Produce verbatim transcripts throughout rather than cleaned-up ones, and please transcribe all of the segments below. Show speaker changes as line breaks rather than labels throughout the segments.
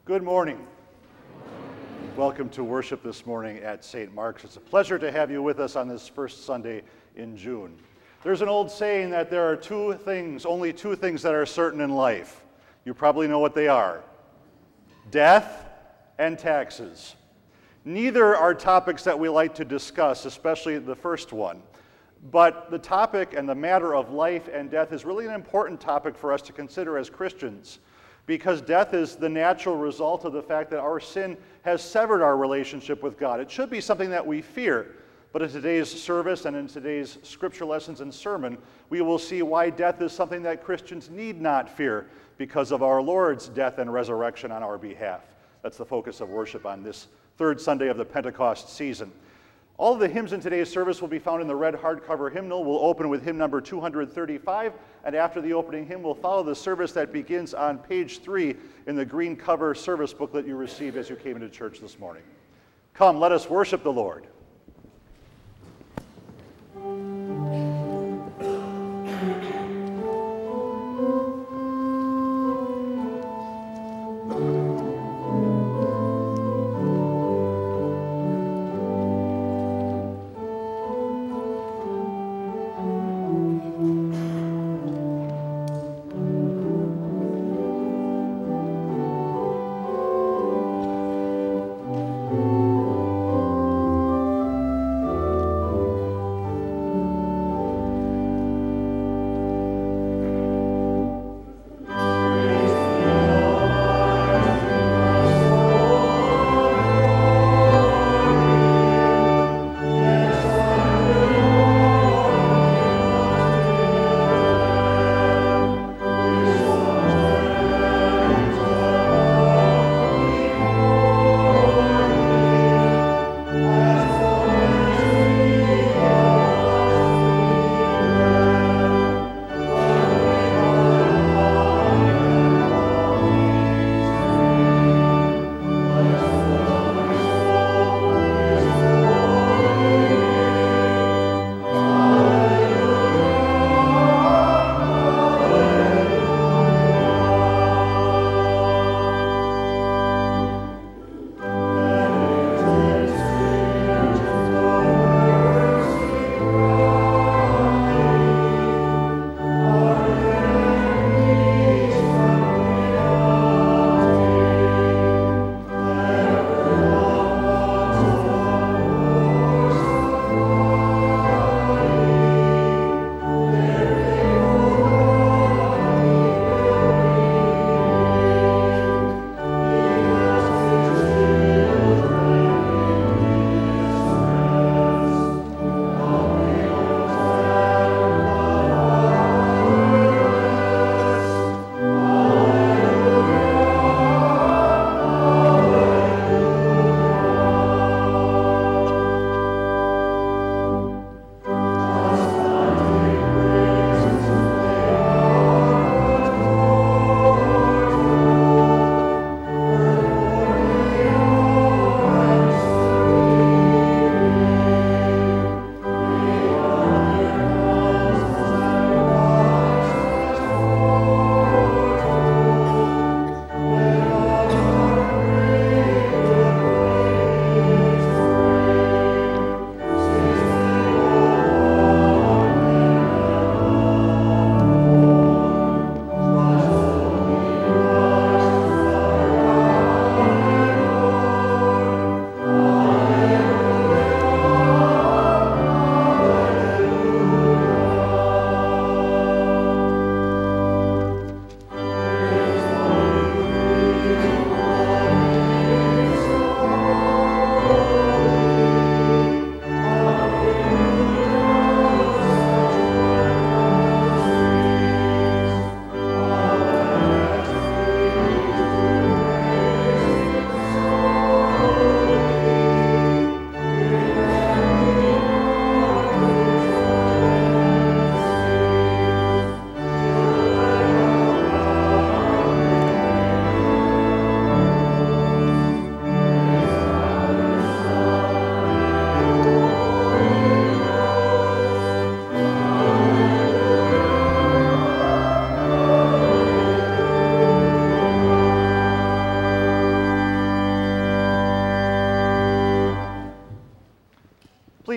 Good morning. Welcome to worship this morning at Saint Mark's. It's a pleasure to have you with us on this first Sunday in June. There's an old saying that there are two things, only two things that are certain in life. You probably know what they are: death and taxes. Neither are topics that we like to discuss, especially the first one. But the topic and the matter of life and death is really an important topic for us to consider as Christians, because death is the natural result of the fact that our sin has severed our relationship with God. It should be something that we fear, but in today's service and in today's scripture lessons and sermon, we will see why death is something that Christians need not fear because of our Lord's death and resurrection on our behalf. That's the focus of worship on this third Sunday of the Pentecost season. All of the hymns in today's service will be found in the red hardcover hymnal. We'll open with hymn number two hundred thirty-five, and after the opening hymn, we'll follow the service that begins on page three in the green cover service booklet you received as you came into church this morning. Come, let us worship the Lord.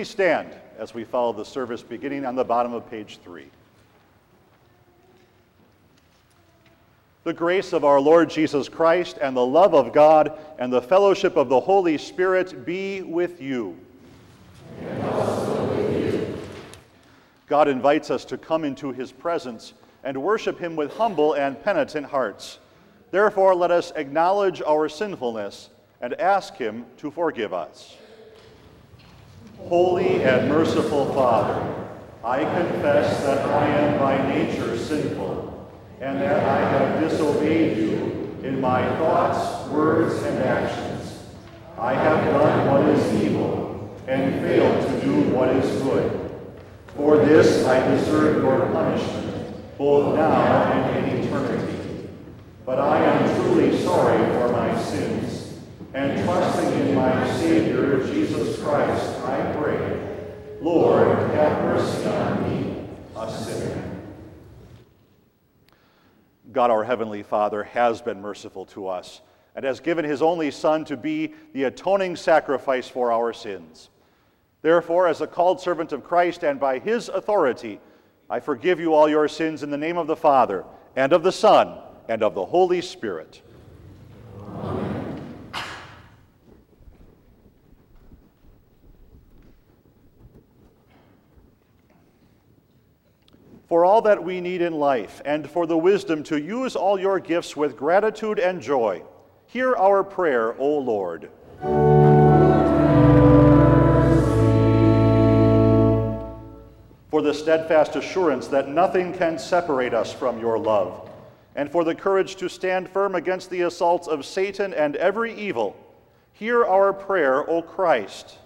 Please stand as we follow the service beginning on the bottom of page three. The grace of our Lord Jesus Christ and the love of God and the fellowship of the Holy Spirit be with you.
And also with you.
God invites us to come into his presence and worship him with humble and penitent hearts. Therefore, let us acknowledge our sinfulness and ask him to forgive us. Holy and merciful Father, I confess that I am by nature sinful, and that I have disobeyed you in my thoughts, words, and actions. I have done what is evil and failed to do what is good. For this I deserve your punishment, both now and in eternity. But I am truly sorry for my sins, and trusting in my Savior, Jesus Christ, I pray, Lord, have mercy on me, a sinner. God, our Heavenly Father, has been merciful to us and has given his only Son to be the atoning sacrifice for our sins. Therefore, as a called servant of Christ and by his authority, I forgive you all your sins in the name of the Father, and of the Son, and of the Holy Spirit.
Amen.
For all that we need in life, and for the wisdom to use all your gifts with gratitude and joy, hear our prayer, O Lord. For the steadfast assurance that nothing can separate us from your love, and for the courage to stand firm against the assaults of Satan and every evil, hear our prayer, O Christ.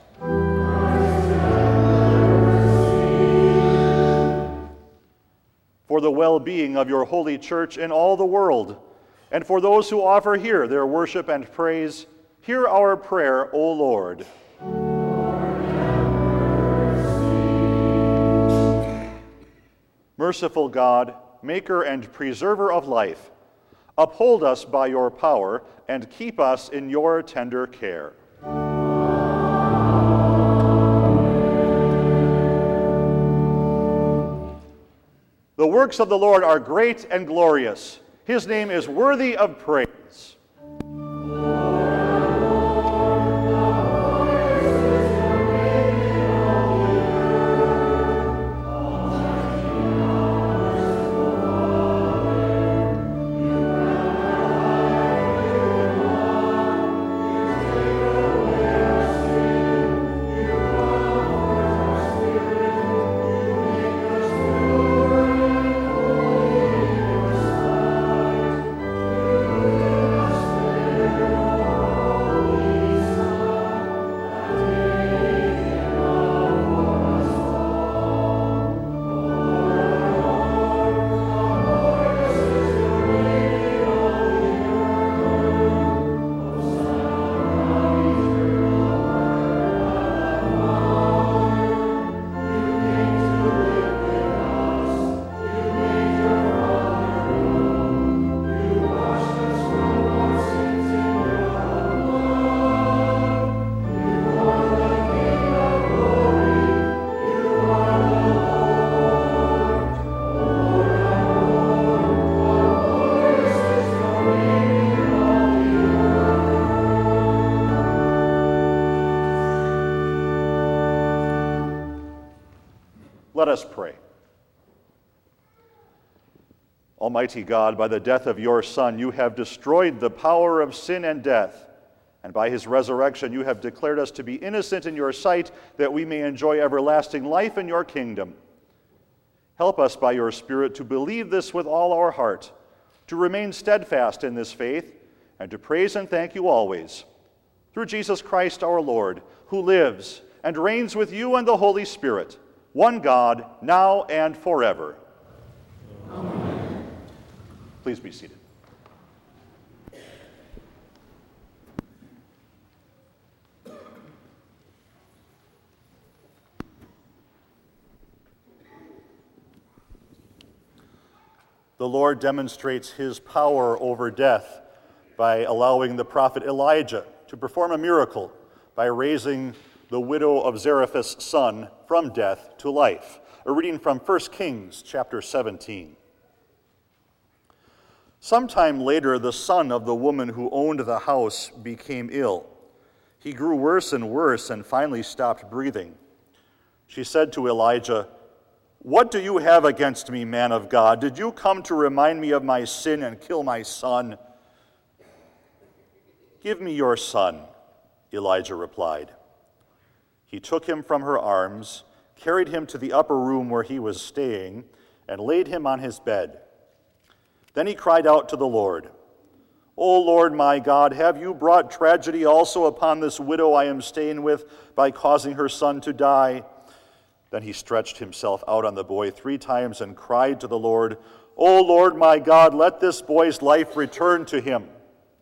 For the well-being of your holy church in all the world, and for those who offer here their worship and praise, hear our prayer, O Lord. Merciful God, maker and preserver of life, uphold us by your power and keep us in your tender care. The works of the Lord are great and glorious. His name is worthy of praise. Let us pray. Almighty God, by the death of your Son, you have destroyed the power of sin and death, and by his resurrection you have declared us to be innocent in your sight, that we may enjoy everlasting life in your kingdom. Help us by your Spirit to believe this with all our heart, to remain steadfast in this faith, and to praise and thank you always. Through Jesus Christ our Lord, who lives and reigns with you and the Holy Spirit, one God, now and forever.
Amen.
Please be seated. The Lord demonstrates his power over death by allowing the prophet Elijah to perform a miracle by raising the widow of Zarephath's son from death to life. A reading from First Kings chapter seventeen. Sometime later, the son of the woman who owned the house became ill. He grew worse and worse and finally stopped breathing. She said to Elijah, "What do you have against me, man of God? Did you come to remind me of my sin and kill my son?" "Give me your son," Elijah replied. He took him from her arms, carried him to the upper room where he was staying, and laid him on his bed. Then he cried out to the Lord, "O Lord my God, have you brought tragedy also upon this widow I am staying with by causing her son to die?" Then he stretched himself out on the boy three times and cried to the Lord, "O Lord my God, let this boy's life return to him."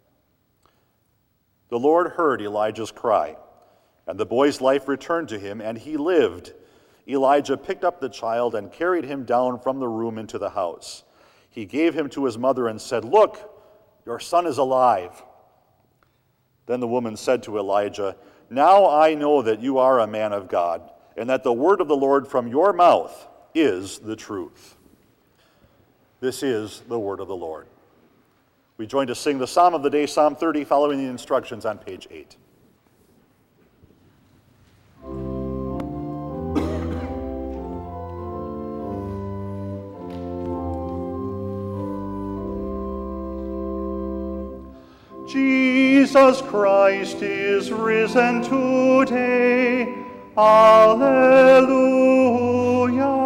The Lord heard Elijah's cry, and the boy's life returned to him, and he lived. Elijah picked up the child and carried him down from the room into the house. He gave him to his mother and said, "Look, your son is alive." Then the woman said to Elijah, "Now I know that you are a man of God, and that the word of the Lord from your mouth is the truth." This is the word of the Lord. We join to sing the Psalm of the day, Psalm thirty, following the instructions on page eight. Jesus Christ is risen today. Alleluia.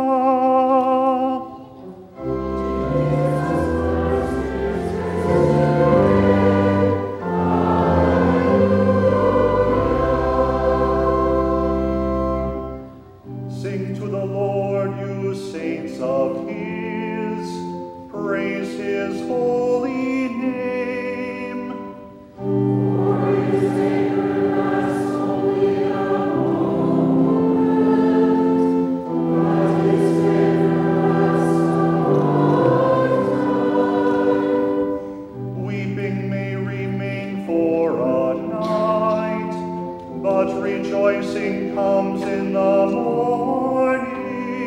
Sing to the Lord, you saints of his. Praise his holy name. Rejoicing comes in the morning.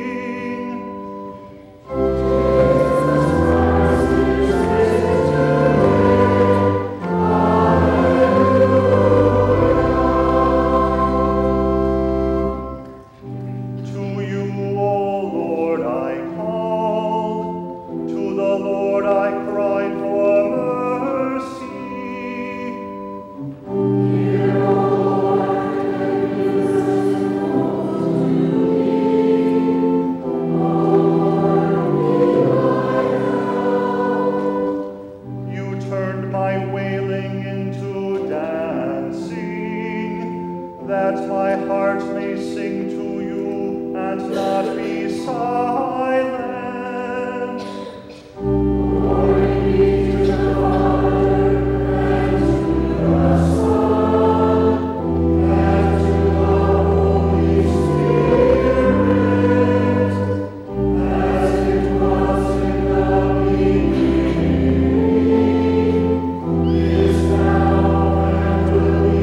To you, O Lord, I call. To the Lord I cry for mercy. That my heart may sing to you and not be silent. Glory be to the Father, and to the Son, and to the Holy Spirit, as it was in the beginning, is now, and will be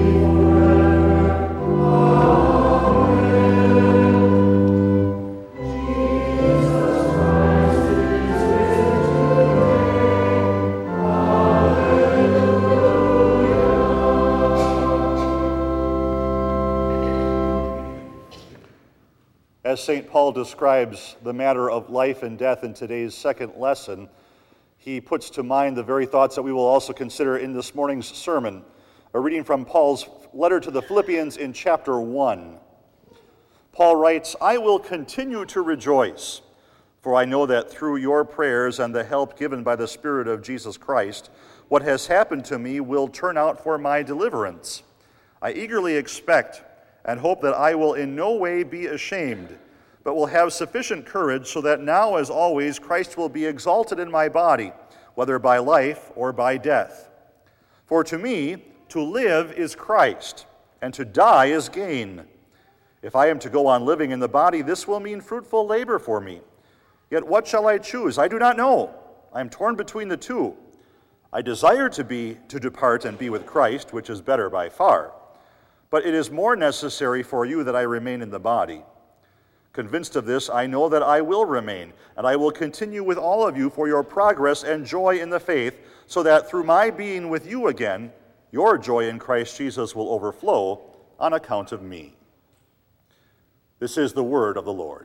As Saint Paul describes the matter of life and death in today's second lesson, he puts to mind the very thoughts that we will also consider in this morning's sermon, a reading from Paul's letter to the Philippians in chapter one. Paul writes, "I will continue to rejoice, for I know that through your prayers and the help given by the Spirit of Jesus Christ, what has happened to me will turn out for my deliverance. I eagerly expect and hope that I will in no way be ashamed, but will have sufficient courage so that now, as always, Christ will be exalted in my body, whether by life or by death. For to me, to live is Christ, and to die is gain. If I am to go on living in the body, this will mean fruitful labor for me. Yet what shall I choose? I do not know. I am torn between the two. I desire to be to depart and be with Christ, which is better by far. but it is more necessary for you that I remain in the body. Convinced of this, I know that I will remain, and I will continue with all of you for your progress and joy in the faith, so that through my being with you again, your joy in Christ Jesus will overflow on account of me. This is the word of the Lord.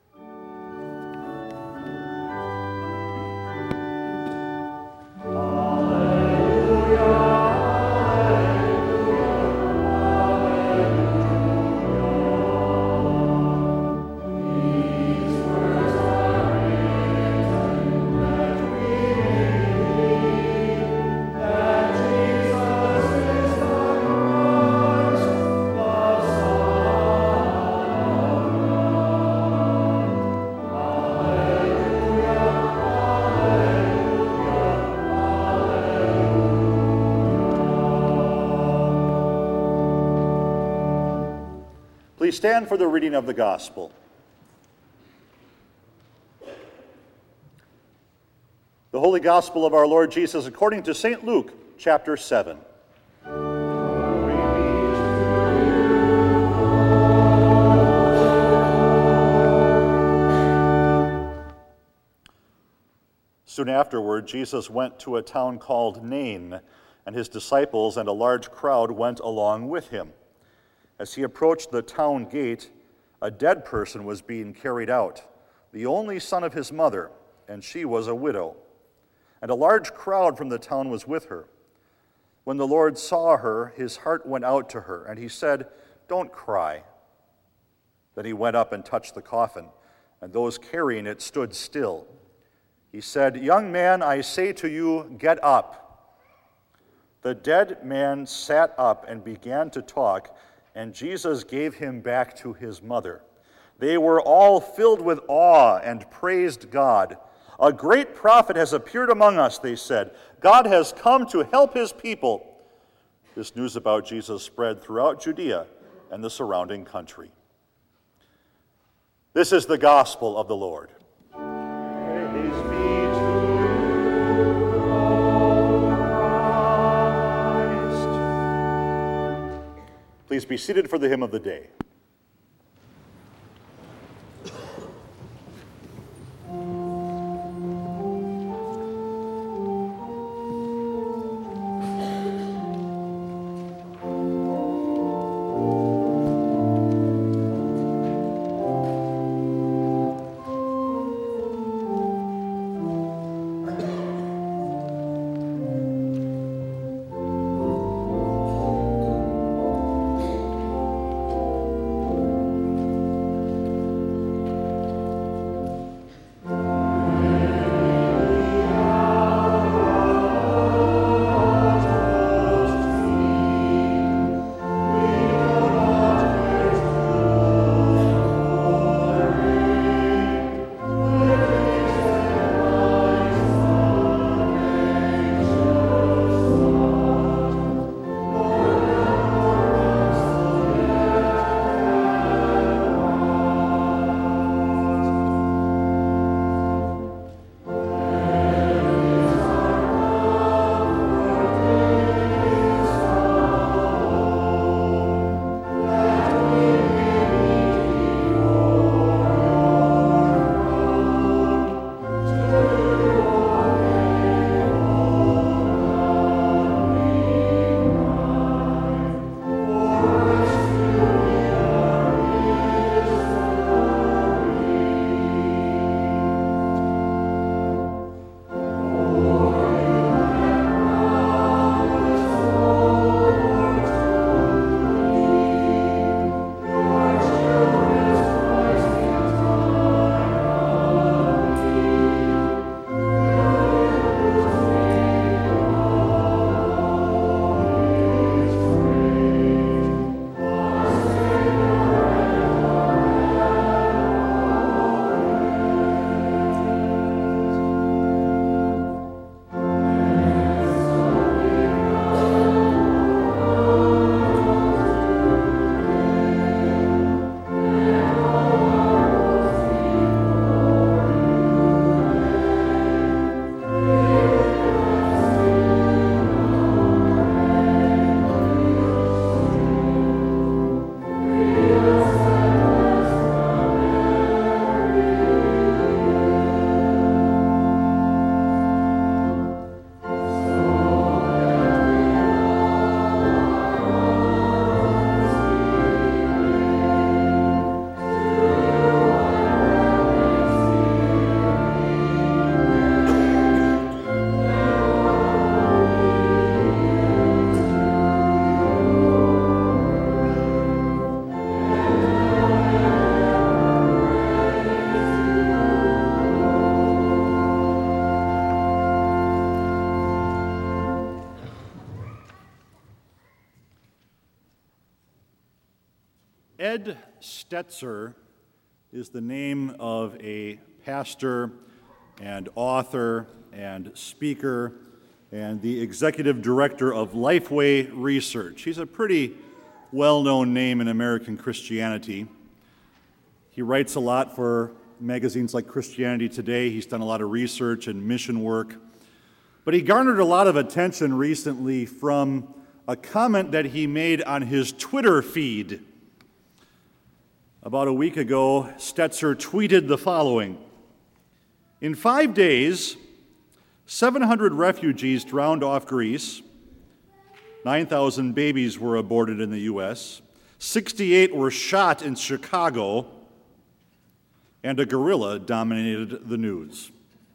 Please stand for the reading of the gospel. The Holy Gospel of our Lord Jesus according to Saint Luke, chapter seven. Soon afterward, Jesus went to a town called Nain, and his disciples and a large crowd went along with him. As he approached the town gate, a dead person was being carried out, the only son of his mother, and she was a widow. And a large crowd from the town was with her. When the Lord saw her, his heart went out to her, and he said, "Don't cry." Then he went up and touched the coffin, and those carrying it stood still. He said, "Young man, I say to you, get up." The dead man sat up and began to talk, and Jesus gave him back to his mother. They were all filled with awe and praised God. "A great prophet has appeared among us," they said. "God has come to help his people." This news about Jesus spread throughout Judea and the surrounding country. This is the gospel of the Lord. Praise be to you, O Christ. Please be seated for the hymn of the day. Ed Stetzer is the name of a pastor and author and speaker and the executive director of Lifeway Research. He's a pretty well-known name in American Christianity. He writes a lot for magazines like Christianity Today. He's done a lot of research and mission work. But he garnered a lot of attention recently from a comment that he made on his Twitter feed. About a week ago, Stetzer tweeted the following: "In five days, seven hundred refugees drowned off Greece, nine thousand babies were aborted in the U S, sixty-eight were shot in Chicago, and a gorilla dominated the news."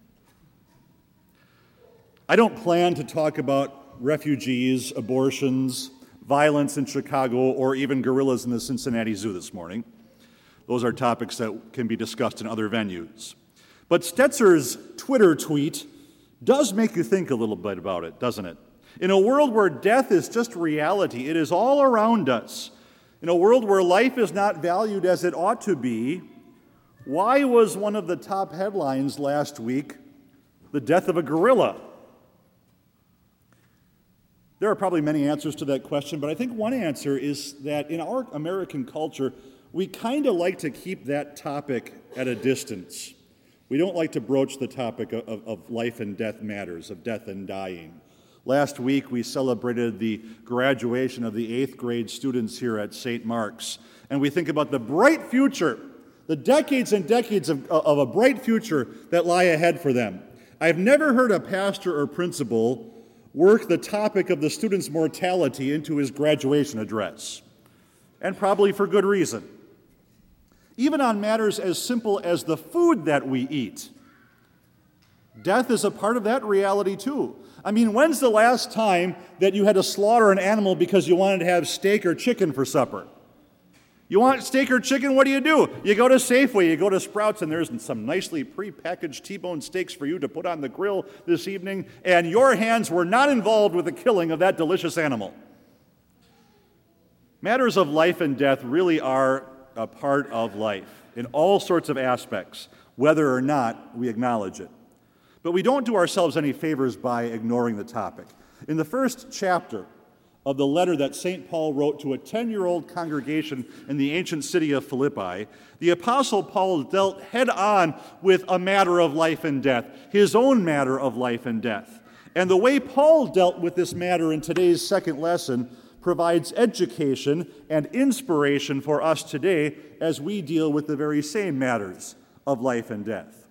I don't plan to talk about refugees, abortions, violence in Chicago, or even gorillas in the Cincinnati Zoo this morning. Those are topics that can be discussed in other venues. But Stetzer's Twitter tweet does make you think a little bit about it, doesn't it? In a world where death is just reality, it is all around us. In a world where life is not valued as it ought to be, why was one of the top headlines last week the death of a gorilla? There are probably many answers to that question, but I think one answer is that in our American culture, we kind of like to keep that topic at a distance. We don't like to broach the topic of, of life and death matters, of death and dying. Last week, we celebrated the graduation of the eighth grade students here at Saint Mark's, and we think about the bright future, the decades and decades of, of a bright future that lie ahead for them. I've never heard a pastor or principal work the topic of the students' mortality into his graduation address, and probably for good reason. Even on matters as simple as the food that we eat, death is a part of that reality too. I mean, when's the last time that you had to slaughter an animal because you wanted to have steak or chicken for supper? You want steak or chicken, what do you do? You go to Safeway, you go to Sprouts, and there's some nicely pre-packaged T-bone steaks for you to put on the grill this evening, and your hands were not involved with the killing of that delicious animal. Matters of life and death really are a part of life in all sorts of aspects, whether or not we acknowledge it. But we don't do ourselves any favors by ignoring the topic. In the first chapter of the letter that Saint Paul wrote to a ten-year-old congregation in the ancient city of Philippi, the Apostle Paul dealt head-on with a matter of life and death, his own matter of life and death. And the way Paul dealt with this matter in today's second lesson provides education and inspiration for us today as we deal with the very same matters of life and death.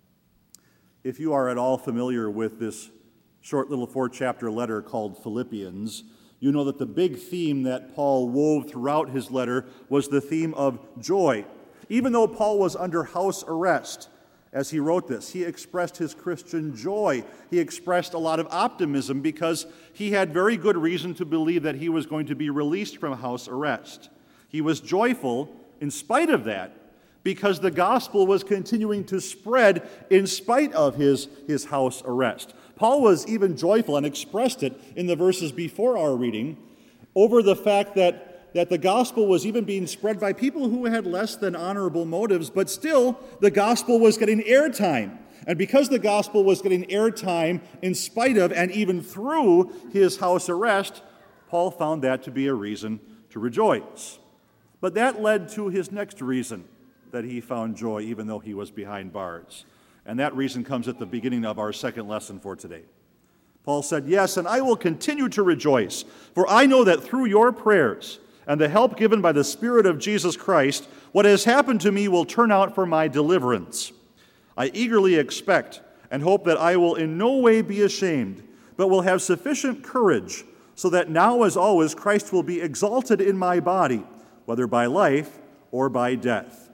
If you are at all familiar with this short little four-chapter letter called Philippians, you know that the big theme that Paul wove throughout his letter was the theme of joy. Even though Paul was under house arrest as he wrote this, he expressed his Christian joy. He expressed a lot of optimism because he had very good reason to believe that he was going to be released from house arrest. He was joyful in spite of that because the gospel was continuing to spread in spite of his, his house arrest. Paul was even joyful and expressed it in the verses before our reading over the fact that that the gospel was even being spread by people who had less than honorable motives, but still the gospel was getting airtime. And because the gospel was getting airtime in spite of and even through his house arrest, Paul found that to be a reason to rejoice. But that led to his next reason that he found joy even though he was behind bars. And that reason comes at the beginning of our second lesson for today. Paul said, "Yes, and I will continue to rejoice, for I know that through your prayers and the help given by the Spirit of Jesus Christ, what has happened to me will turn out for my deliverance. I eagerly expect and hope that I will in no way be ashamed, but will have sufficient courage, so that now as always Christ will be exalted in my body, whether by life or by death."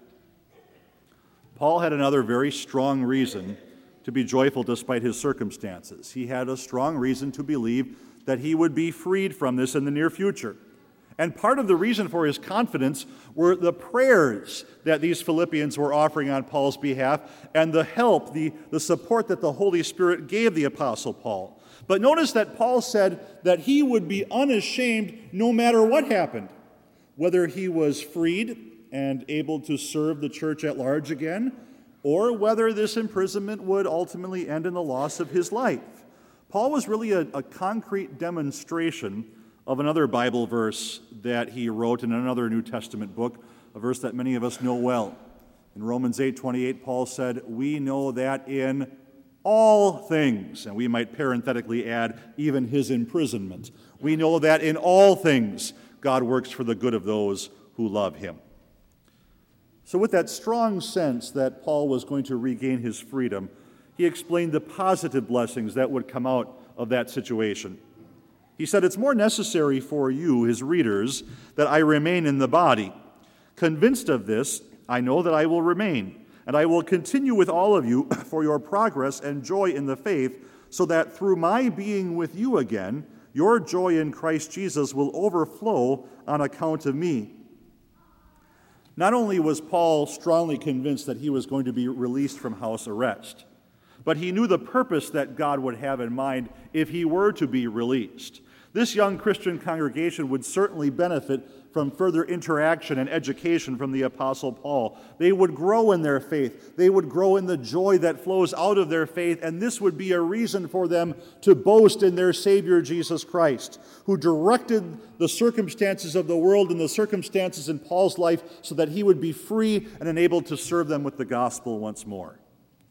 Paul had another very strong reason to be joyful despite his circumstances. He had a strong reason to believe that he would be freed from this in the near future. And part of the reason for his confidence were the prayers that these Philippians were offering on Paul's behalf and the help, the, the support that the Holy Spirit gave the Apostle Paul. But notice that Paul said that he would be unashamed no matter what happened. whether he was freed and able to serve the church at large again, or whether this imprisonment would ultimately end in the loss of his life. Paul was really a, a concrete demonstration of another Bible verse that he wrote in another New Testament book, a verse that many of us know well. In Romans eight twenty-eight, Paul said, "We know that in all things," and we might parenthetically add, even his imprisonment, "we know that in all things God works for the good of those who love him." So with that strong sense that Paul was going to regain his freedom, he explained the positive blessings that would come out of that situation. He said, "It's more necessary for you, his readers, that I remain in the body. Convinced of this, I know that I will remain, and I will continue with all of you for your progress and joy in the faith, so that through my being with you again, your joy in Christ Jesus will overflow on account of me." Not only was Paul strongly convinced that he was going to be released from house arrest, but he knew the purpose that God would have in mind if he were to be released. This young Christian congregation would certainly benefit from further interaction and education from the Apostle Paul. They would grow in their faith. They would grow in the joy that flows out of their faith, and this would be a reason for them to boast in their Savior Jesus Christ, who directed the circumstances of the world and the circumstances in Paul's life so that he would be free and enabled to serve them with the gospel once more.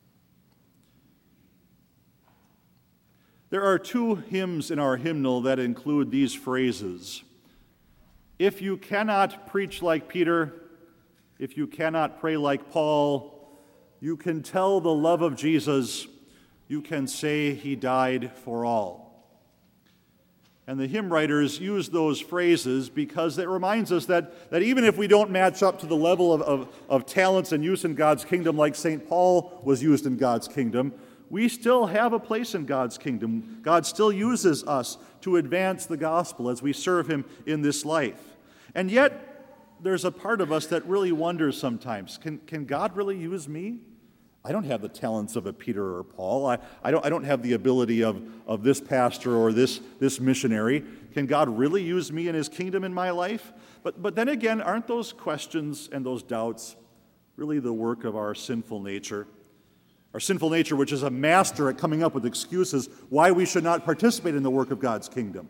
There are two hymns in our hymnal that include these phrases. If you cannot preach like Peter, if you cannot pray like Paul, you can tell the love of Jesus, you can say he died for all. And the hymn writers use those phrases because it reminds us that, that even if we don't match up to the level of, of, of talents and use in God's kingdom like Saint Paul was used in God's kingdom, we still have a place in God's kingdom. God still uses us to advance the gospel as we serve him in this life. And yet, there's a part of us that really wonders sometimes, can, can God really use me? I don't have the talents of a Peter or Paul. I, I, don't, I don't have the ability of, of this pastor or this, this missionary. Can God really use me in his kingdom in my life? But, but then again, aren't those questions and those doubts really the work of our sinful nature? Our sinful nature, which is a master at coming up with excuses why we should not participate in the work of God's kingdom.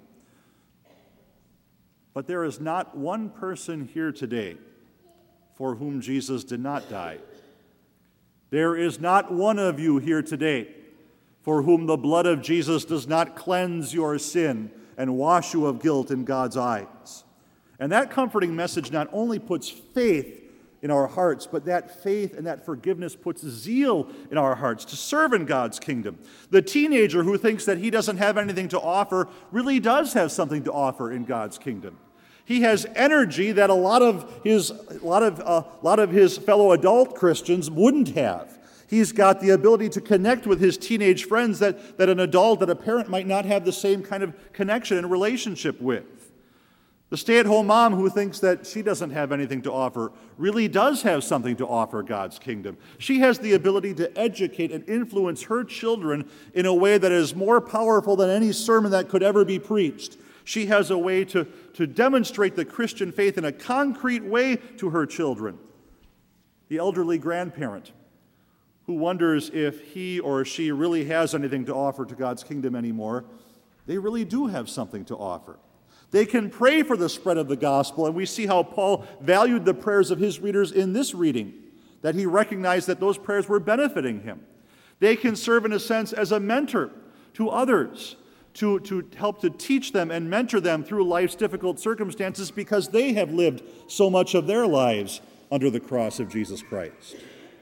But there is not one person here today for whom Jesus did not die. There is not one of you here today for whom the blood of Jesus does not cleanse your sin and wash you of guilt in God's eyes. And that comforting message not only puts faith in our hearts, but that faith and that forgiveness puts zeal in our hearts to serve in God's kingdom. The teenager who thinks that he doesn't have anything to offer really does have something to offer in God's kingdom. He has energy that a lot of his, a lot of, uh, lot of his fellow adult Christians wouldn't have. He's got the ability to connect with his teenage friends that, that an adult, that a parent might not have the same kind of connection and relationship with. The stay-at-home mom who thinks that she doesn't have anything to offer really does have something to offer God's kingdom. She has the ability to educate and influence her children in a way that is more powerful than any sermon that could ever be preached. She has a way to, to demonstrate the Christian faith in a concrete way to her children. The elderly grandparent who wonders if he or she really has anything to offer to God's kingdom anymore, they really do have something to offer. They can pray for the spread of the gospel, and we see how Paul valued the prayers of his readers in this reading, that he recognized that those prayers were benefiting him. They can serve, in a sense, as a mentor to others, to, to help to teach them and mentor them through life's difficult circumstances because they have lived so much of their lives under the cross of Jesus Christ.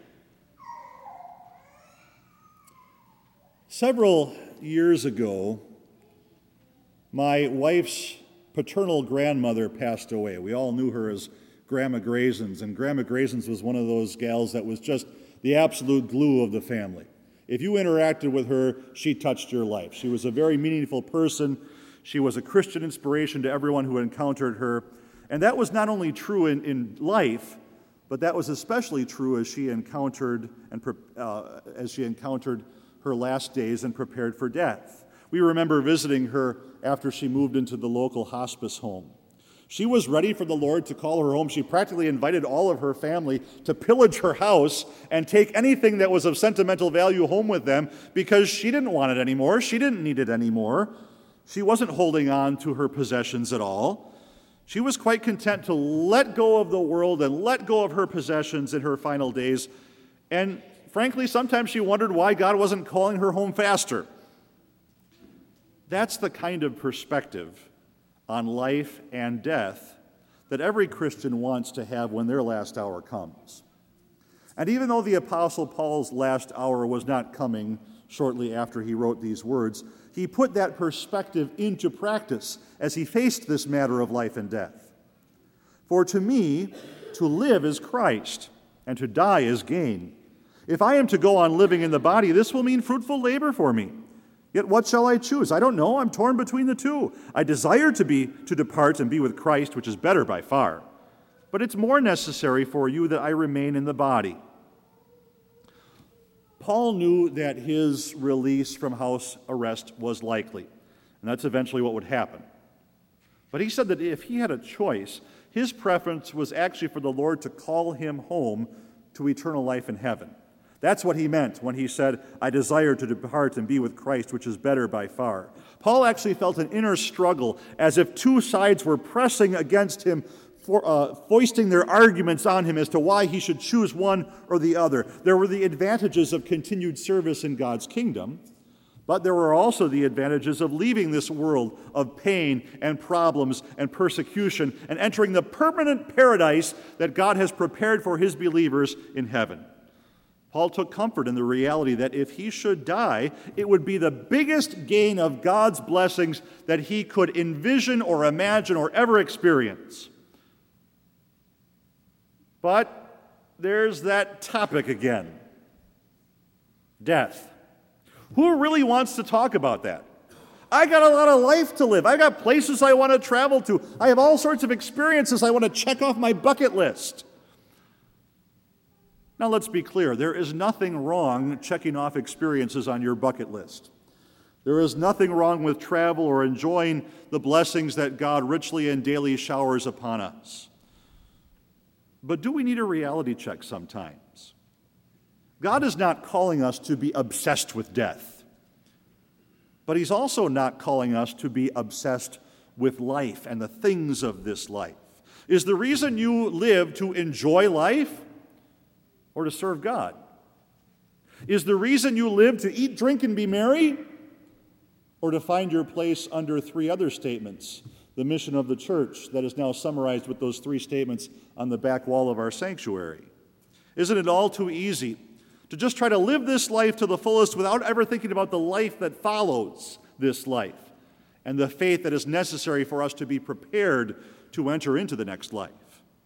Several years ago, my wife's paternal grandmother passed away. We all knew her as Grandma Grazens, and Grandma Grazens was one of those gals that was just the absolute glue of the family. If you interacted with her, she touched your life. She was a very meaningful person. She was a Christian inspiration to everyone who encountered her. And that was not only true in, in life, but that was especially true as she encountered and uh, as she encountered her last days and prepared for death. We remember visiting her after she moved into the local hospice home. She was ready for the Lord to call her home. She practically invited all of her family to pillage her house and take anything that was of sentimental value home with them because she didn't want it anymore. She didn't need it anymore. She wasn't holding on to her possessions at all. She was quite content to let go of the world and let go of her possessions in her final days. And frankly, sometimes she wondered why God wasn't calling her home faster. That's the kind of perspective on life and death that every Christian wants to have when their last hour comes. And even though the Apostle Paul's last hour was not coming shortly after he wrote these words, he put that perspective into practice as he faced this matter of life and death. For to me, to live is Christ, and to die is gain. If I am to go on living in the body, this will mean fruitful labor for me. Yet what shall I choose? I don't know. I'm torn between the two. I desire to be to depart and be with Christ, which is better by far. But it's more necessary for you that I remain in the body. Paul knew that his release from house arrest was likely, and that's eventually what would happen. But he said that if he had a choice, his preference was actually for the Lord to call him home to eternal life in heaven. That's what he meant when he said, I desire to depart and be with Christ, which is better by far. Paul actually felt an inner struggle, as if two sides were pressing against him, for, uh, foisting their arguments on him as to why he should choose one or the other. There were the advantages of continued service in God's kingdom, but there were also the advantages of leaving this world of pain and problems and persecution and entering the permanent paradise that God has prepared for his believers in heaven. Paul took comfort in the reality that if he should die, it would be the biggest gain of God's blessings that he could envision or imagine or ever experience. But there's that topic again. Death. Who really wants to talk about that? I got a lot of life to live. I got places I want to travel to. I have all sorts of experiences I want to check off my bucket list. Now, let's be clear. There is nothing wrong checking off experiences on your bucket list. There is nothing wrong with travel or enjoying the blessings that God richly and daily showers upon us. But do we need a reality check sometimes? God is not calling us to be obsessed with death, but he's also not calling us to be obsessed with life and the things of this life. Is the reason you live to enjoy life? Or to serve God? Is the reason you live to eat, drink, and be merry? Or to find your place under three other statements, the mission of the church that is now summarized with those three statements on the back wall of our sanctuary? Isn't it all too easy to just try to live this life to the fullest without ever thinking about the life that follows this life and the faith that is necessary for us to be prepared to enter into the next life?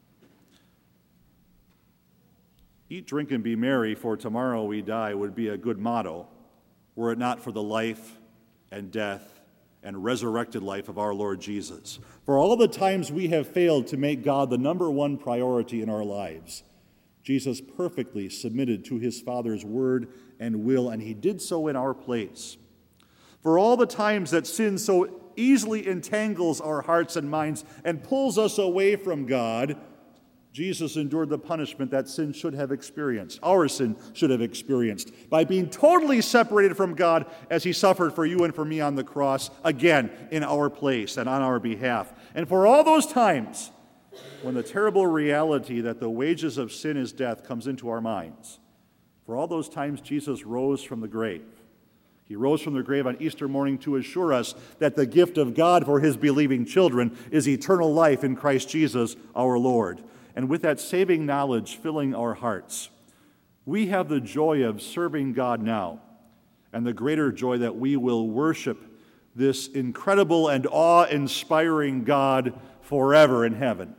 Eat, drink, and be merry, for tomorrow we die would be a good motto, were it not for the life and death and resurrected life of our Lord Jesus. For all the times we have failed to make God the number one priority in our lives, Jesus perfectly submitted to his Father's word and will, and he did so in our place. For all the times that sin so easily entangles our hearts and minds and pulls us away from God, Jesus endured the punishment that sin should have experienced, our sin should have experienced, by being totally separated from God as he suffered for you and for me on the cross, again, in our place and on our behalf. And for all those times when the terrible reality that the wages of sin is death comes into our minds, for all those times Jesus rose from the grave. He rose from the grave on Easter morning to assure us that the gift of God for his believing children is eternal life in Christ Jesus our Lord. And with that saving knowledge filling our hearts, we have the joy of serving God now and the greater joy that we will worship this incredible and awe-inspiring God forever in heaven.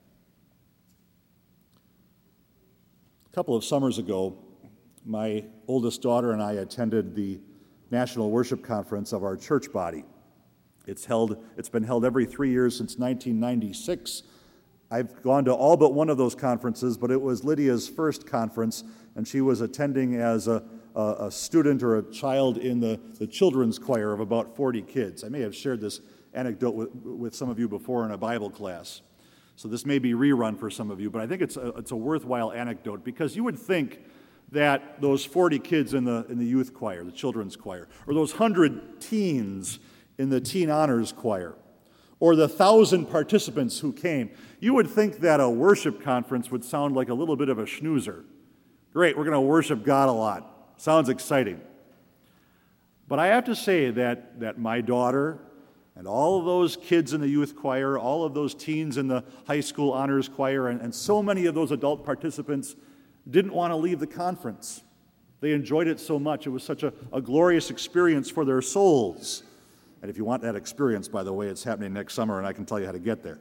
A couple of summers ago, my oldest daughter and I attended the National Worship Conference of our church body. It's held, it's been held every three years since nineteen ninety-six. I've gone to all but one of those conferences, but it was Lydia's first conference, and she was attending as a, a, a student or a child in the, the children's choir of about forty kids. I may have shared this anecdote with, with some of you before in a Bible class. So this may be rerun for some of you, but I think it's a, it's a worthwhile anecdote because you would think that those forty kids in the, in the youth choir, the children's choir, or those one hundred teens in the teen honors choir, or the thousand participants who came, you would think that a worship conference would sound like a little bit of a schnoozer. Great, we're going to worship God a lot. Sounds exciting. But I have to say that, that my daughter and all of those kids in the youth choir, all of those teens in the high school honors choir, and, and so many of those adult participants didn't want to leave the conference. They enjoyed it so much. It was such a, a glorious experience for their souls. And if you want that experience, by the way, it's happening next summer, and I can tell you how to get there.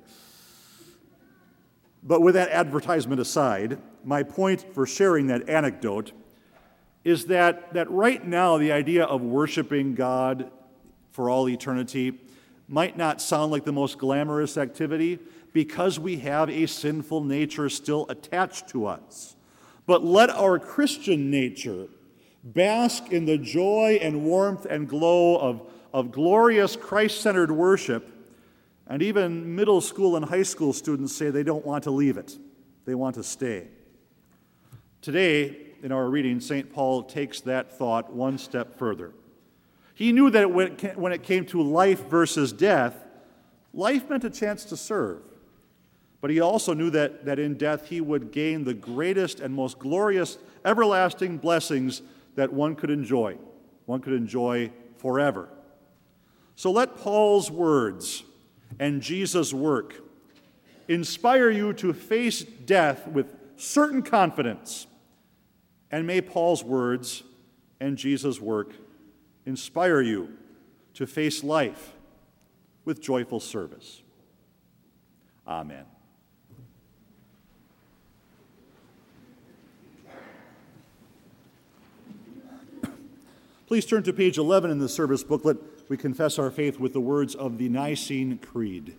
But with that advertisement aside, my point for sharing that anecdote is that, that right now the idea of worshiping God for all eternity might not sound like the most glamorous activity because we have a sinful nature still attached to us. But let our Christian nature bask in the joy and warmth and glow of, of glorious Christ-centered worship, and even middle school and high school students say they don't want to leave it. They want to stay. Today, in our reading, Saint Paul takes that thought one step further. He knew that when it came to life versus death, life meant a chance to serve. But he also knew that, that in death he would gain the greatest and most glorious, everlasting blessings that one could enjoy. One could enjoy forever. So let Paul's words and Jesus' work inspire you to face death with certain confidence. And may Paul's words and Jesus' work inspire you to face life with joyful service. Amen. Please turn to page eleven in the service booklet. We confess our faith with the words of the Nicene Creed.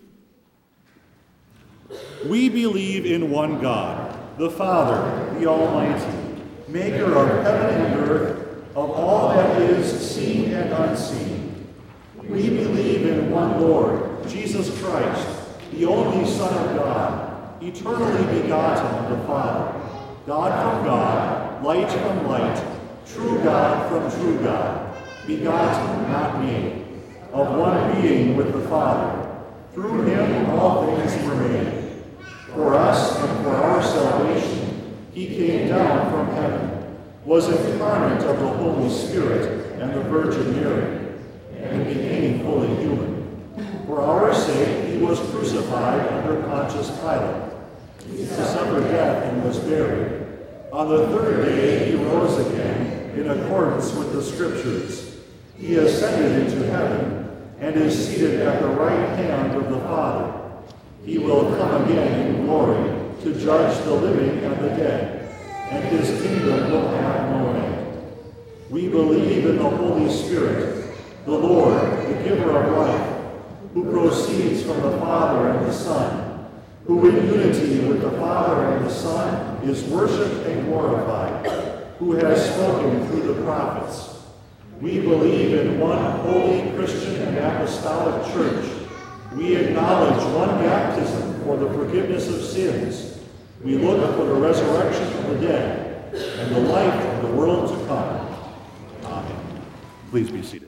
We believe in one God, the Father, the Almighty, maker of heaven and earth, of all that is seen and unseen. We believe in one Lord, Jesus Christ, the only Son of God, eternally begotten of the Father, God from God, light from light, true God from true God, begotten, not made, of one being with the Father. Through him all things were made. For us and for our salvation, he came down from heaven, was incarnate of the Holy Spirit and the Virgin Mary, and became fully human. For our sake he was crucified under Pontius Pilate. He suffered death and was buried. On the third day he rose again in accordance with the Scriptures. He ascended into heaven and is seated at the right hand of the Father. He will come again in glory to judge the living and the dead, and his kingdom will have no end. We believe in the Holy Spirit, the Lord, the giver of life, who proceeds from the Father and the Son, who in unity with the Father and the Son is worshipped and glorified, who has spoken through the prophets. We believe in one holy Christian and apostolic church. We acknowledge one baptism for the forgiveness of sins. We look for the resurrection of the dead and the life of the world to come. Amen. Please be seated.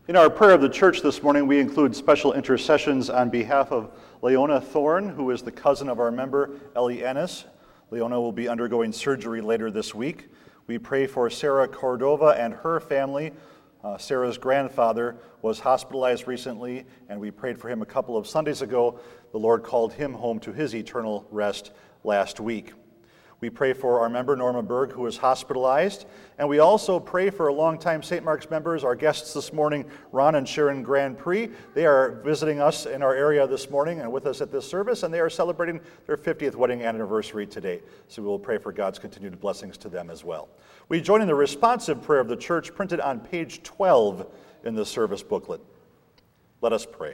In our prayer of the church this morning, we include special intercessions on behalf of Leona Thorne, who is the cousin of our member, Ellie Ennis. Leona will be undergoing surgery later this week. We pray for Sarah Cordova and her family. Uh, Sarah's grandfather was hospitalized recently, and we prayed for him a couple of Sundays ago. The Lord called him home to his eternal rest last week. We pray for our member, Norma Berg, who is hospitalized. And we also pray for longtime Saint Mark's members, our guests this morning, Ron and Sharon Grand Prix. They are visiting us in our area this morning and with us at this service, and they are celebrating their fiftieth wedding anniversary today. So we will pray for God's continued blessings to them as well. We join in the responsive prayer of the church printed on page twelve in the service booklet. Let us pray.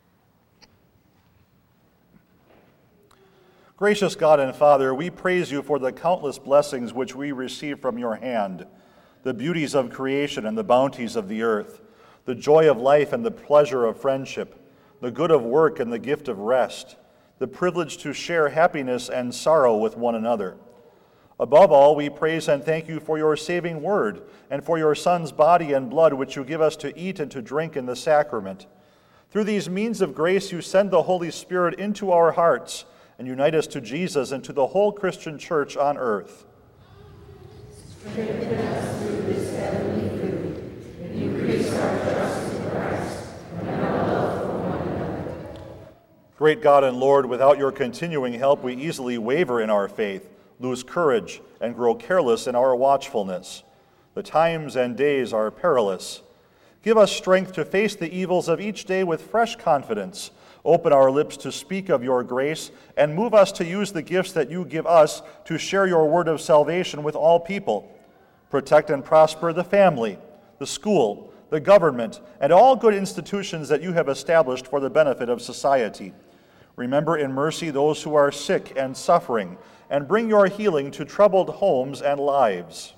Gracious God and Father, we praise you for the countless blessings which we receive from your hand, the beauties of creation and the bounties of the earth, the joy of life and the pleasure of friendship, the good of work and the gift of rest, the privilege to share happiness and sorrow with one another. Above all, we praise and thank you for your saving word and for your Son's body and blood which you give us to eat and to drink in the sacrament. Through these means of grace, you send the Holy Spirit into our hearts and unite us to Jesus and to the whole Christian church on earth.
Strengthen us through this heavenly food, and increase our trust in Christ and our love for one another.
Great God and Lord, without your continuing help, we easily waver in our faith, lose courage, and grow careless in our watchfulness. The times and days are perilous. Give us strength to face the evils of each day with fresh confidence. Open our lips to speak of your grace, and move us to use the gifts that you give us to share your word of salvation with all people. Protect and prosper the family, the school, the government, and all good institutions that you have established for the benefit of society. Remember in mercy those who are sick and suffering, and bring your healing to troubled homes and lives.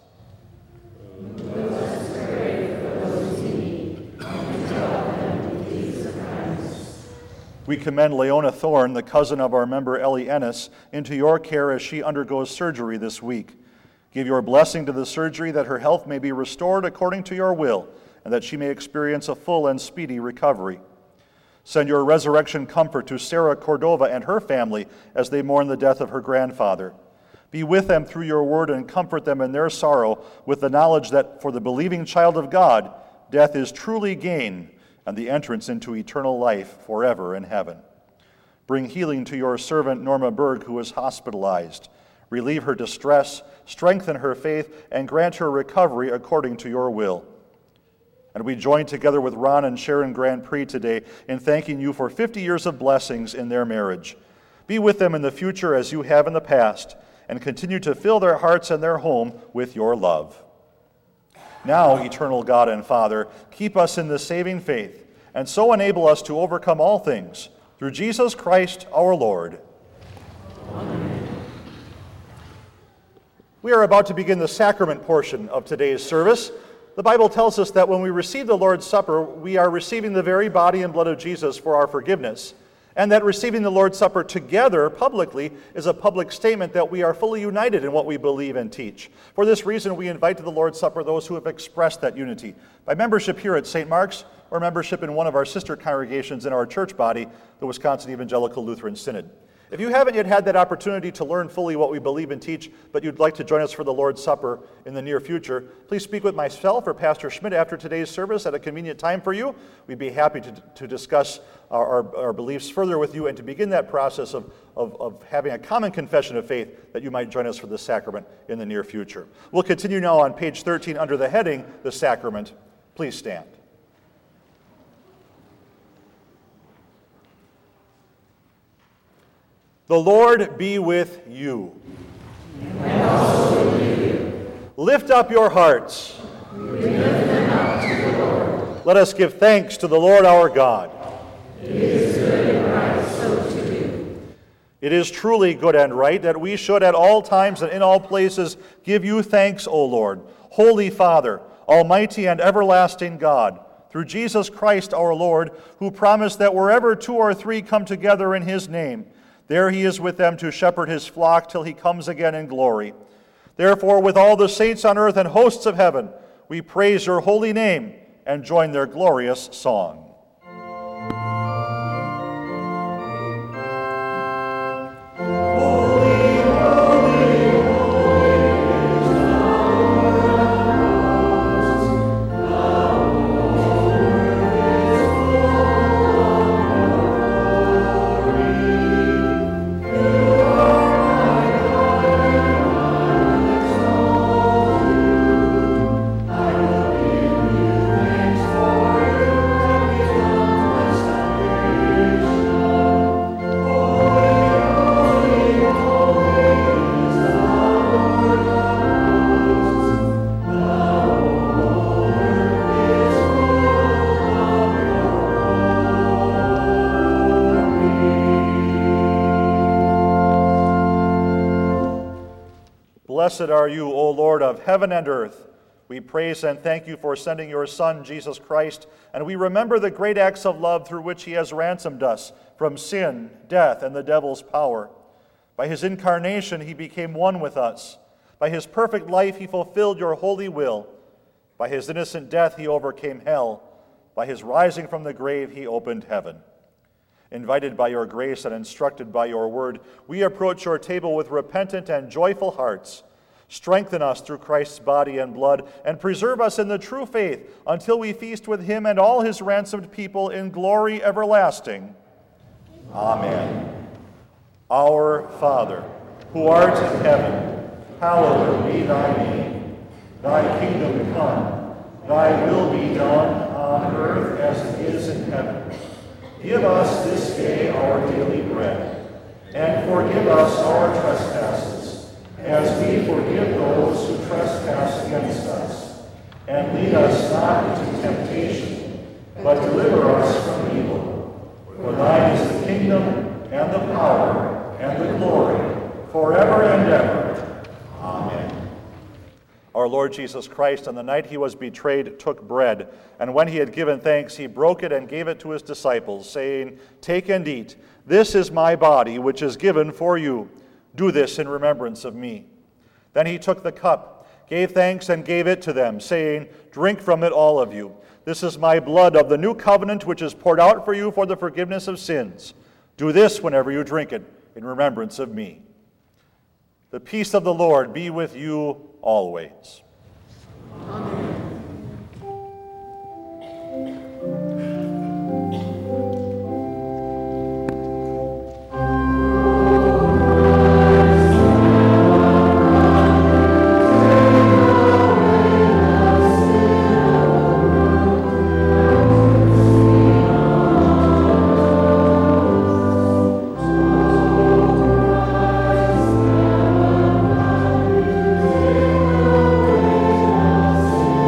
We commend Leona Thorne, the cousin of our member Ellie Ennis, into your care as she undergoes surgery this week. Give your blessing to the surgery that her health may be restored according to your will, and that she may experience a full and speedy recovery. Send your resurrection comfort to Sarah Cordova and her family as they mourn the death of her grandfather. Be with them through your word and comfort them in their sorrow with the knowledge that for the believing child of God, death is truly gain, and the entrance into eternal life forever in heaven. Bring healing to your servant Norma Berg, who is hospitalized. Relieve her distress, strengthen her faith, and grant her recovery according to your will. And we join together with Ron and Sharon Grand Prix today in thanking you for fifty years of blessings in their marriage. Be with them in the future as you have in the past, and continue to fill their hearts and their home with your love. Now, eternal God and Father, keep us in the saving faith, and so enable us to overcome all things, through Jesus Christ our Lord.
Amen.
We are about to begin the sacrament portion of today's service. The Bible tells us that when we receive the Lord's Supper, we are receiving the very body and blood of Jesus for our forgiveness, and that receiving the Lord's Supper together publicly is a public statement that we are fully united in what we believe and teach. For this reason, we invite to the Lord's Supper those who have expressed that unity by membership here at Saint Mark's or membership in one of our sister congregations in our church body, the Wisconsin Evangelical Lutheran Synod. If you haven't yet had that opportunity to learn fully what we believe and teach, but you'd like to join us for the Lord's Supper in the near future, please speak with myself or Pastor Schmidt after today's service at a convenient time for you. We'd be happy to, to discuss our, our, our beliefs further with you and to begin that process of, of, of having a common confession of faith that you might join us for the sacrament in the near future. We'll continue now on page thirteen under the heading, The Sacrament. Please stand. The Lord be with you.
And also with you.
Lift up your hearts.
We lift them up to the Lord.
Let us give thanks to the Lord our God.
It is good and right so to do.
It is truly good and right that we should at all times and in all places give you thanks, O Lord, Holy Father, Almighty and everlasting God, through Jesus Christ our Lord, who promised that wherever two or three come together in his name, there he is with them to shepherd his flock till he comes again in glory. Therefore, with all the saints on earth and hosts of heaven, we praise your holy name and join their glorious song. Blessed are you, O Lord of heaven and earth. We praise and thank you for sending your Son, Jesus Christ, and we remember the great acts of love through which he has ransomed us from sin, death, and the devil's power. By his incarnation, he became one with us. By his perfect life, he fulfilled your holy will. By his innocent death, he overcame hell. By his rising from the grave, he opened heaven. Invited by your grace and instructed by your word, we approach your table with repentant and joyful hearts. Strengthen us through Christ's body and blood, and preserve us in the true faith until we feast with him and all his ransomed people in glory everlasting. Amen. Our Father, who art in heaven, hallowed be thy name. Thy kingdom come, thy will be done on earth as it is in heaven. Give us this day our daily bread, and forgive us our trespasses, as we forgive those who trespass against us. And lead us not into temptation, but deliver us from evil. For thine is the kingdom, and the power, and the glory, forever and ever. Amen. Our Lord Jesus Christ, on the night he was betrayed, took bread, and when he had given thanks, he broke it and gave it to his disciples, saying, "Take and eat. This is my body, which is given for you. Do this in remembrance of me." Then he took the cup, gave thanks, and gave it to them, saying, "Drink from it, all of you. This is my blood of the new covenant, which is poured out for you for the forgiveness of sins. Do this whenever you drink it, in remembrance of me." The peace of the Lord be with you always.
Amen.
Amen.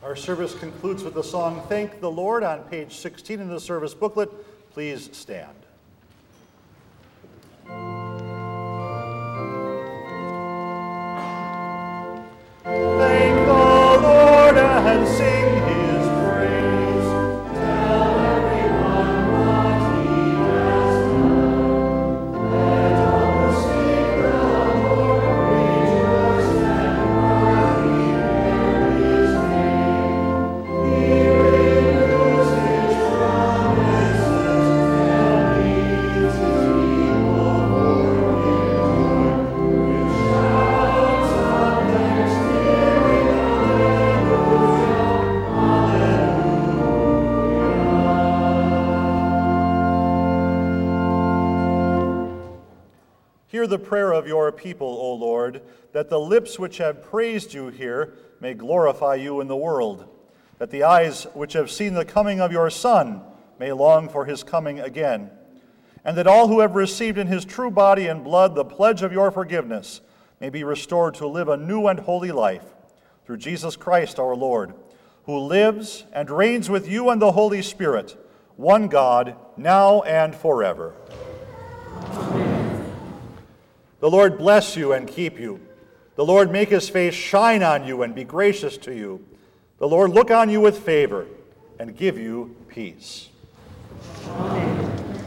Our service concludes with the song Thank the Lord on page sixteen in the service booklet. Please stand. Thank the Lord and sing his praise. Tell everyone what he has done. Let all the sing the Lord, rejoice and worthy bear his name. He renews his promises and leads his people forward in joy with shouts of thanksgiving. Hear the prayer of your people, O Lord, that the lips which have praised you here may glorify you in the world, that the eyes which have seen the coming of your Son may long for his coming again, and that all who have received in his true body and blood the pledge of your forgiveness may be restored to live a new and holy life, through Jesus Christ our Lord, who lives and reigns with you and the Holy Spirit, one God, now and forever. Amen. The Lord bless you and keep you. The Lord make his face shine on you and be gracious to you. The Lord look on you with favor and give you peace. Amen.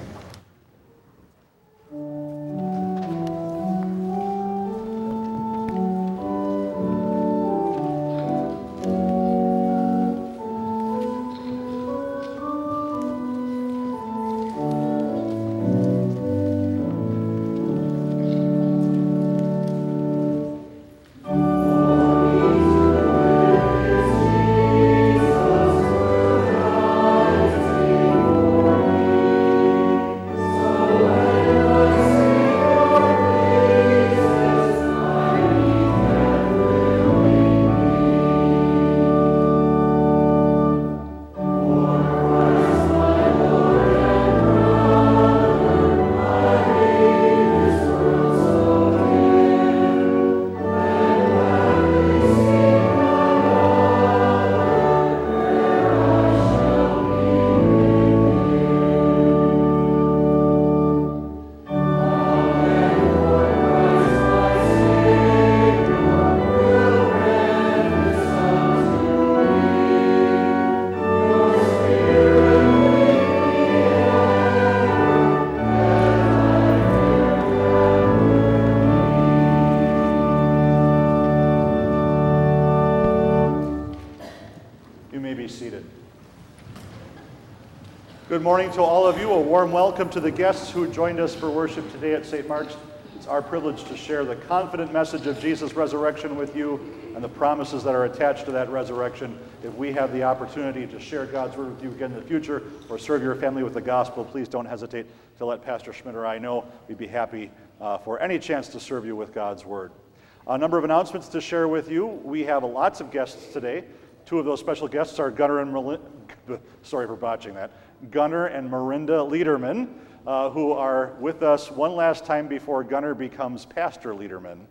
Good morning to all of you. A warm welcome to the guests who joined us for worship today at Saint Mark's. It's our privilege to share the confident message of Jesus' resurrection with you and the promises that are attached to that resurrection. If we have the opportunity to share God's word with you again in the future or serve your family with the gospel, please don't hesitate to let Pastor Schmidt or I know. We'd be happy uh, for any chance to serve you with God's word. A number of announcements to share with you. We have lots of guests today. Two of those special guests are Gunnar and Melinda, sorry for botching that, Gunnar and Miranda Liederman, uh, who are with us one last time before Gunnar becomes Pastor Liederman.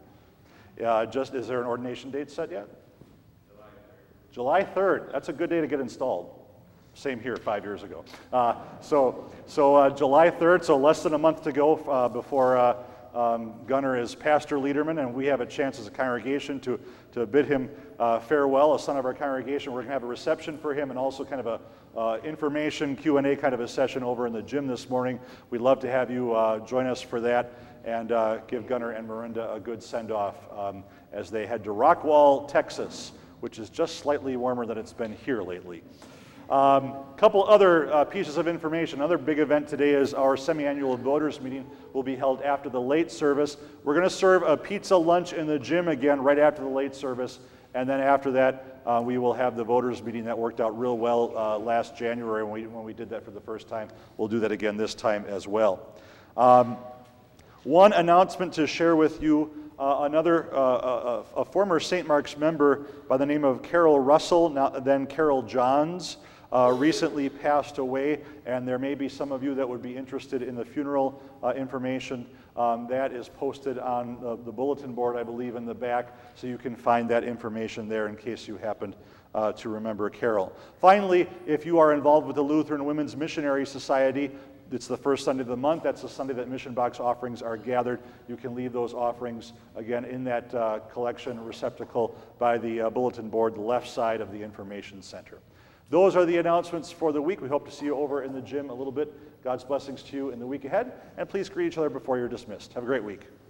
Uh, just, is there an ordination date set yet? July third. July third. That's a good day to get installed. Same here five years ago. Uh, so so uh, July third, so less than a month to go uh, before uh, um, Gunnar is Pastor Liederman, and we have a chance as a congregation to, to bid him uh, farewell, a son of our congregation. We're going to have a reception for him and also kind of a Uh, information Q and A kind of a session over in the gym this morning. We'd love to have you uh, join us for that and uh, give Gunnar and Miranda a good send-off um, as they head to Rockwall, Texas, which is just slightly warmer than it's been here lately. A um, couple other uh, pieces of information. Another big event today is our semi-annual voters meeting will be held after the late service. We're going to serve a pizza lunch in the gym again right after the late service, and then after that Uh, we will have the voters meeting that worked out real well uh, last January when we, when we did that for the first time. We'll do that again this time as well. Um, one announcement to share with you, uh, another, uh, a, a former Saint Mark's member by the name of Carol Russell, now, then Carol Johns, uh, recently passed away, and there may be some of you that would be interested in the funeral uh, information. Um, that is posted on the, the bulletin board, I believe, in the back, so you can find that information there in case you happened uh, to remember a carol. Finally, if you are involved with the Lutheran Women's Missionary Society, it's the first Sunday of the month. That's the Sunday that mission box offerings are gathered. You can leave those offerings, again, in that uh, collection receptacle by the uh, bulletin board, the left side of the information center. Those are the announcements for the week. We hope to see you over in the gym a little bit. God's blessings to you in the week ahead. And please greet each other before you're dismissed. Have a great week.